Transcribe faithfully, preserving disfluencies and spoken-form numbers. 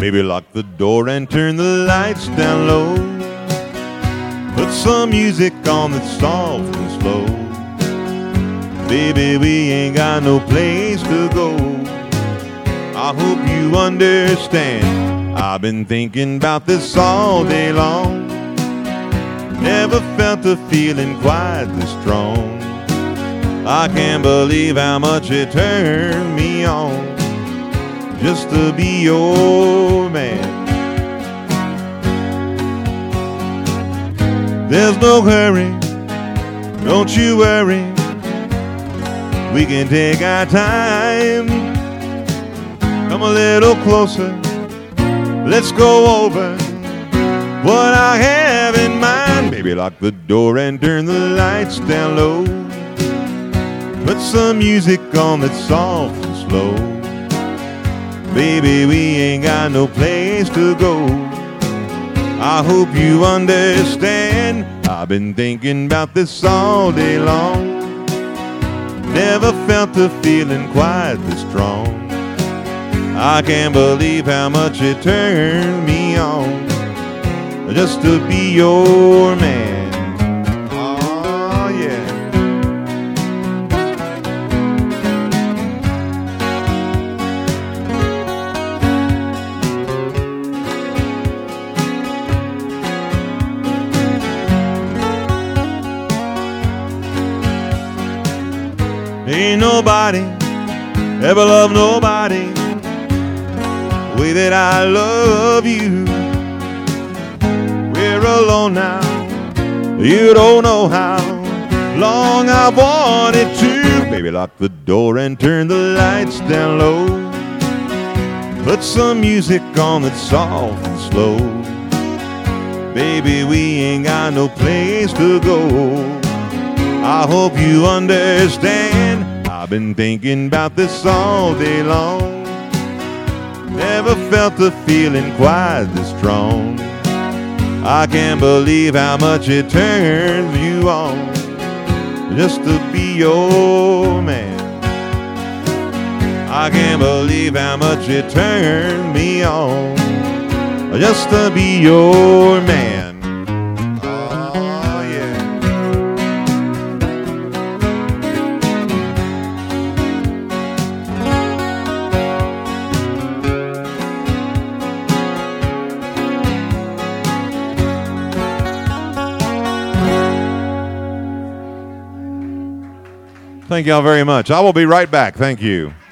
Baby, lock the door and turn the lights down low. Put some music on that's soft and slow. Baby, we ain't got no place to go. I hope you understand. I've been thinking about this all day long. Never felt a feeling quite this strong. I can't believe how much it turned me on just to be your man. There's no hurry, don't you worry. We can take our time. Come a little closer, let's go over what I have in mind. Baby, lock the door and turn the lights down low. Put some music on that's soft and slow. Baby, we ain't got no place to go. I hope you understand. I've been thinking about this all day long. Never felt a feeling quite this strong. I can't believe how much it turned me on just to be your man. Oh yeah. Ain't nobody ever loved nobody the way that I love you. We're alone now, you don't know how long I wanted to. Baby, lock the door and turn the lights down low. Put some music on that's soft and slow. Baby, we ain't got no place to go. I hope you understand. I've been thinking about this all day long. Never felt a feeling quite this strong. I can't believe how much it turns you on just to be your man. I can't believe how much it turned me on just to be your man. Thank y'all very much. I will be right back. Thank you.